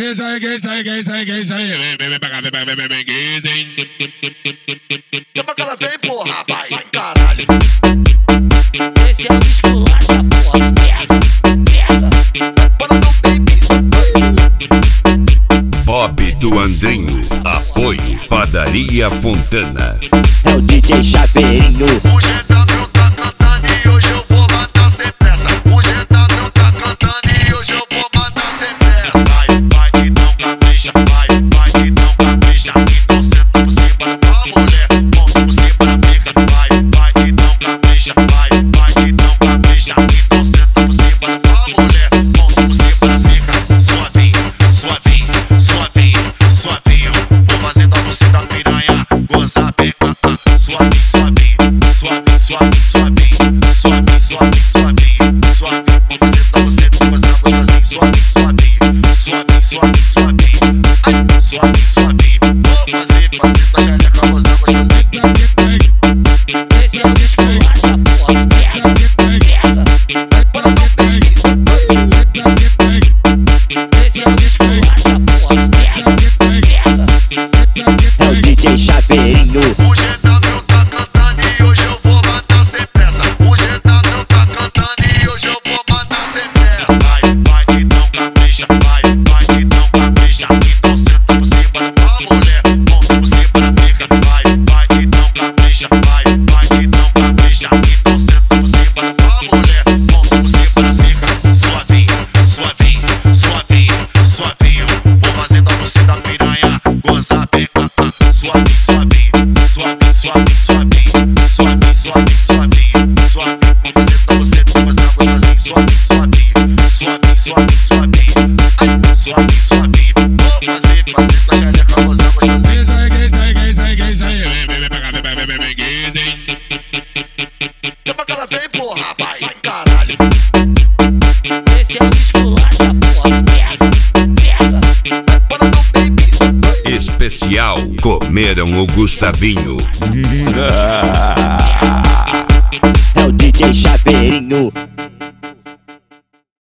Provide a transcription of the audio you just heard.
Isso aí, vem pra cá, vem pra cá, vem aqui. Chama que ela vem, porra, vai, caralho. Esse é o esculacha, porra. Pega, pega. Bora no baby. Bob do Andrinho, apoio Padaria Fontana. É o DJ Chaveirinho. O GW tá cantando e hoje eu vou matar sem pressa. O GW tá cantando e hoje eu vou matar sem pressa. Vai, então capricha, vai, então capricha. Então senta por cima da mulher, monta por cima da pica. Vai, então capricha, vai, então capricha. Então senta por cima da mulher, monta por cima da pica. Suavinho, suavinho, suavinho, suavinho. Vou fazer da você da piranha gozar bem. Suavinho, suavinho, suavinho, suavinho, suavinho, suavinho, suavinho, suavinho, suavinho. Vou fazer da você gozar gostosinho. Suavinho, suavinho, suavinho, suavinho, suavinho. Ai, suavinho, suavinho. Vou fazer da xereca gozar gostosinho. Esse é o esculacha, porra. Pega, pega. Bora no baby. Esse é o esculacha, porra. Pega, pega. É o DJ Chaveirinho. O GW tá cantando e hoje eu vou matar sem pressa. O GW tá cantando e hoje eu vou matar sem pressa. Vai, então capricha, vai, então capricha. Então senta por cima da mulher, monta por cima da pica. Vai, então capricha, vai, então capricha. Então senta por cima da mulher, monta por cima da pica. Suavinho, suavinho, suavinho, suavinho. Vou fazer da você da piranha gozar bem. Suavinho, suavinho, suavinho, suavinho, suavinho, suavinho, suavinho, suavinho, suavinho. Vou fazer pra você gozar gostosinho. Suavinho, suavinho, suavinho, suavinho, suavinho. Ai, suavinho, suavinho. Vou fazer da xereca gozar gostosinho. Isso aí, vem pra cá, vem aqui. Chama que ela vem, porra, vai, caralho. Esse é o esculacha, porra. Pega, pega. Bora no baby. Especial Comeram o Gustavinho. É o DJ Chaveirinho.